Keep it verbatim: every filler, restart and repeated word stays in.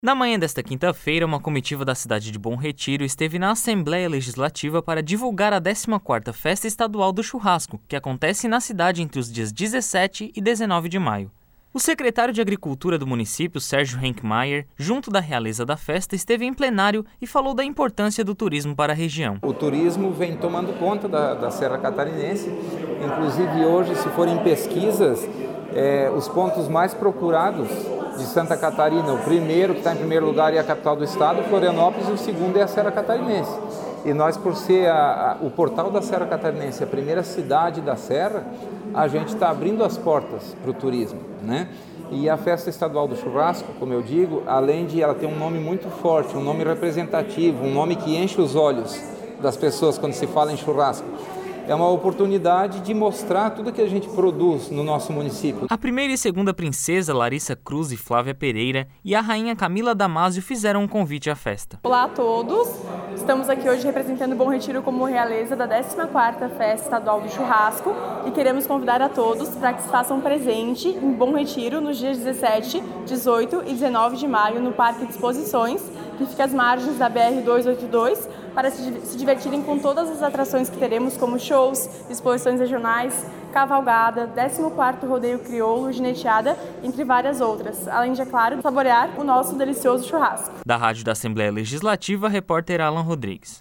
Na manhã desta quinta-feira, uma comitiva da cidade de Bom Retiro esteve na Assembleia Legislativa para divulgar a décima quarta Festa Estadual do Churrasco, que acontece na cidade entre os dias dezessete e dezenove de maio. O secretário de Agricultura do município, Sérgio Henkmeier, junto da realeza da festa, esteve em plenário e falou da importância do turismo para a região. O turismo vem tomando conta da, da Serra Catarinense, inclusive hoje, se forem pesquisas, é, os pontos mais procurados de Santa Catarina, o primeiro que está em primeiro lugar é a capital do estado, Florianópolis, e o segundo é a Serra Catarinense. E nós, por ser a, a, o portal da Serra Catarinense, a primeira cidade da Serra, a gente está abrindo as portas para o turismo, né? E a Festa Estadual do Churrasco, como eu digo, além de ela ter um nome muito forte, um nome representativo, um nome que enche os olhos das pessoas quando se fala em churrasco, é uma oportunidade de mostrar tudo que a gente produz no nosso município. A primeira e segunda princesa, Larissa Cruz e Flávia Pereira, e a rainha Camila Damásio fizeram um convite à festa. Olá a todos, estamos aqui hoje representando Bom Retiro como realeza da décima quarta Festa Estadual do Churrasco e queremos convidar a todos para que se façam presente em Bom Retiro nos dias dezessete, dezoito e dezenove de maio no Parque de Exposições, que fica às margens da B R duzentos e oitenta e dois, para se divertirem com todas as atrações que teremos, como shows, exposições regionais, cavalgada, décimo quarto rodeio crioulo, gineteada, entre várias outras. Além de, é claro, saborear o nosso delicioso churrasco. Da Rádio da Assembleia Legislativa, repórter Alan Rodrigues.